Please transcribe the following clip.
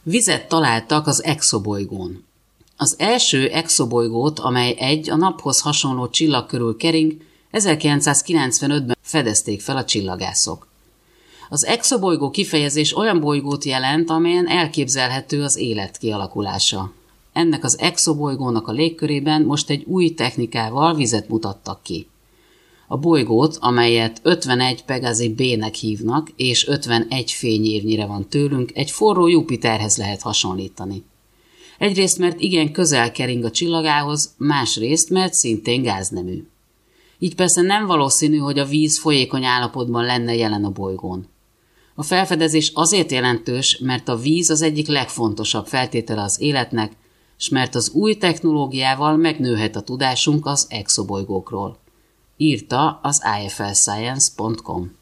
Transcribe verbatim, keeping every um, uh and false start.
Vizet találtak az exobolygón. Az első exobolygót, amely egy a naphoz hasonló csillag körül kering, ezerkilencszázkilencvenötben fedezték fel a csillagászok. Az exobolygó kifejezés olyan bolygót jelent, amelyen elképzelhető az élet kialakulása. Ennek az exobolygónak a légkörében most egy új technikával vizet mutattak ki. A bolygót, amelyet ötvenegy Pegasi B-nek hívnak, és ötvenegy fényévnyire van tőlünk, egy forró Jupiterhez lehet hasonlítani. Egyrészt, mert igen közel kering a csillagához, másrészt, mert szintén gáznemű. Így persze nem valószínű, hogy a víz folyékony állapotban lenne jelen a bolygón. A felfedezés azért jelentős, mert a víz az egyik legfontosabb feltétele az életnek, s mert az új technológiával megnőhet a tudásunk az exobolygókról. Írta az i f l science pont com.